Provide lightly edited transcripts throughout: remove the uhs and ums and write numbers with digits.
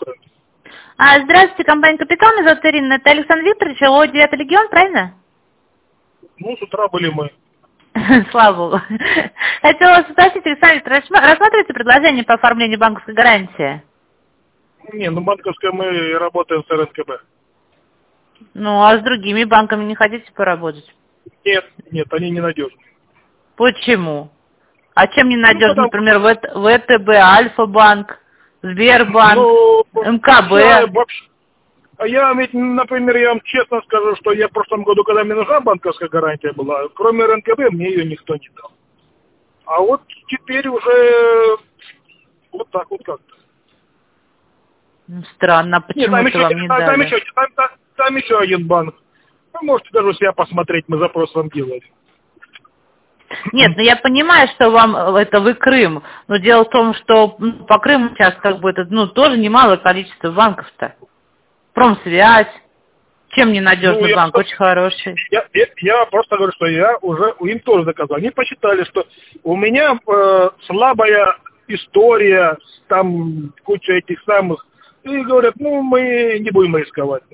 слушаю. Здравствуйте, компания «Капитал», меня зовут Ирина. Это Александр Викторович, ООО «9 регион», правильно? Ну, с утра были мы. Слава Богу. Хотела вас спросить, Александр Викторович, рассматриваете предложение по оформлению банковской гарантии? Не, ну банковская мы работаем с РНКБ. Ну, а с другими банками не хотите поработать? Нет, они ненадежны. Почему? А чем ненадежны, Потому например, ВТБ, Альфа-банк, Сбербанк, Ну, МКБ? я ведь, например, я вам честно скажу, что я в прошлом году, когда мне нужна банковская гарантия была, кроме РНКБ, мне ее никто не дал. А вот теперь уже вот так вот как-то. Странно, Нет, почему это вам не дали? там еще один банк. Вы можете даже у себя посмотреть, мы запрос вам делали. Нет, ну я понимаю, что вам это вы Крым, но дело в том, что по Крыму сейчас как бы это, тоже немалое количество банков-то. Промсвязь, чем ненадежный банк, очень хороший. Я просто говорю, что я уже им тоже доказал. Они посчитали, что у меня слабая история, там куча этих самых. И говорят, мы не будем рисковать.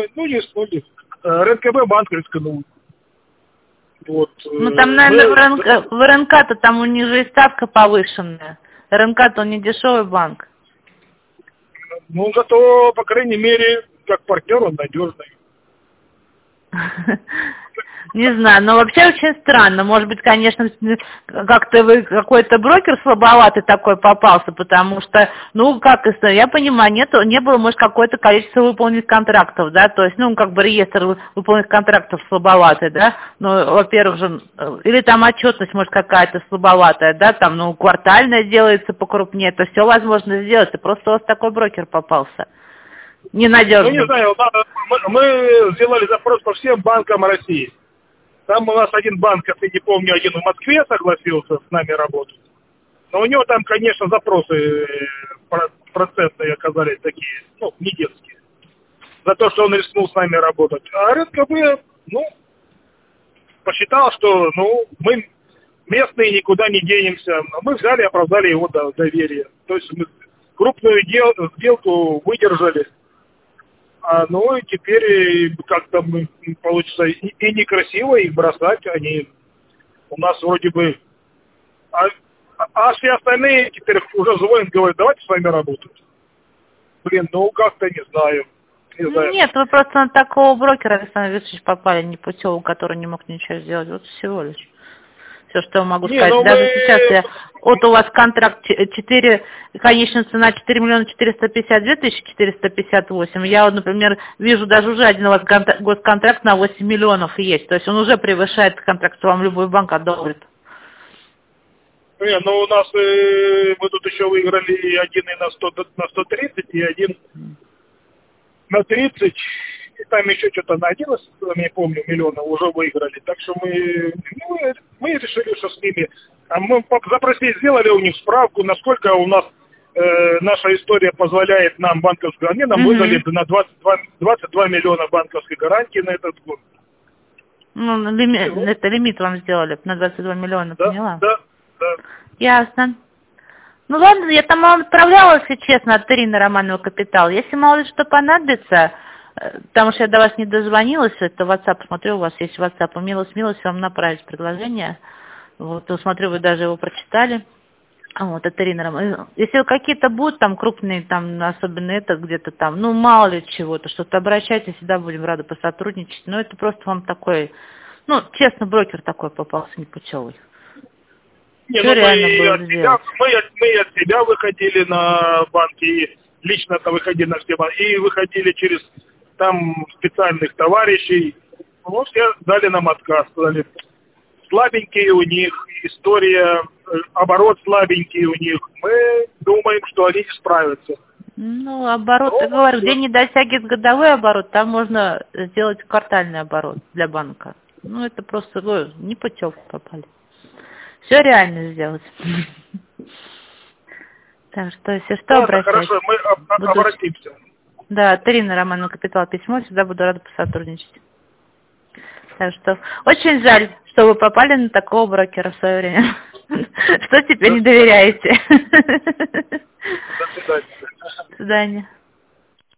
РНКБ банк рискнул. Вот, там, наверное, в РНК-то там у них же и ставка повышенная. РНК-то он не дешевый банк. Зато, по крайней мере, как партнер он надежный. Не знаю, но вообще очень странно. Может быть, конечно, как-то вы какой-то брокер слабоватый такой попался, потому что, я понимаю, не было, может, какое-то количество выполненных контрактов, да, то есть, как бы реестр выполненных контрактов слабоватый, да, во-первых же, или там отчетность, может, какая-то слабоватая, да, там, квартальная делается покрупнее, то все возможно сделать, и просто у вас такой брокер попался. Ненадежный. Не знаю, мы сделали запрос по всем банкам России. Там у нас один банк, если не помню, один в Москве согласился с нами работать. Но у него там, конечно, запросы процентные оказались такие, не детские. За то, что он рискнул с нами работать. А РНКБ, посчитал, что, мы местные никуда не денемся. Мы взяли и оправдали его доверие. То есть мы крупную сделку выдержали. И теперь как-то получится и некрасиво их бросать, они у нас вроде бы... А все остальные теперь уже звонят, говорят, давайте с вами работать. Как-то не знаю. Нет, вы просто на такого брокера, Александр Викторович, попали непутевого, который не мог ничего сделать. Вот всего лишь. Все, что я могу сказать. Даже сейчас у вас контракт 4, конечная цена 4 миллиона 452 тысячи 458. Я, например, вижу даже уже один у вас госконтракт на 8 миллионов есть. То есть он уже превышает контракт, что вам любой банк одобрит. У нас мы тут еще выиграли один и на 130, и один на 30. И там еще что-то на 11, не помню, миллионов уже выиграли. Так что мы решили, что с ними... мы запросили, сделали у них справку, насколько у нас наша история позволяет нам банковскую. Они нам выдали на 22 миллиона банковской гарантии на этот год. Это лимит вам сделали на 22 миллиона, поняла? Да. Ясно. Ладно, я там вам отправляла, если честно, от Ирины Романова «Капитал». Если мало ли что понадобится... Потому что я до вас не дозвонилась, это WhatsApp, смотрю, у вас есть WhatsApp, смелость вам направить предложение. Смотрю, вы даже его прочитали. Это Ирина Романова. Если какие-то будут там крупные, там, особенно это где-то там, мало ли чего-то, что-то обращайтесь, всегда будем рады посотрудничать. Но это просто вам такой, честно, брокер такой попался непутевый. Мы от себя выходили на банки, и лично-то выходили на все банки, и выходили через там специальных товарищей. Все дали нам отказ, сказали, слабенькие у них история, оборот слабенький у них. Мы думаем, что они справятся. Оборот, я говорю, где не дотягивает годовой оборот, там можно сделать квартальный оборот для банка. Это просто не путевку попали. Все реально сделать. Так что, если что, обращайтесь. Хорошо, мы обратимся. Да, Ирина Романова «Капитал» письмо, всегда буду рада посотрудничать. Так что, очень жаль, что вы попали на такого брокера в свое время. Что теперь не доверяете. До свидания. До свидания.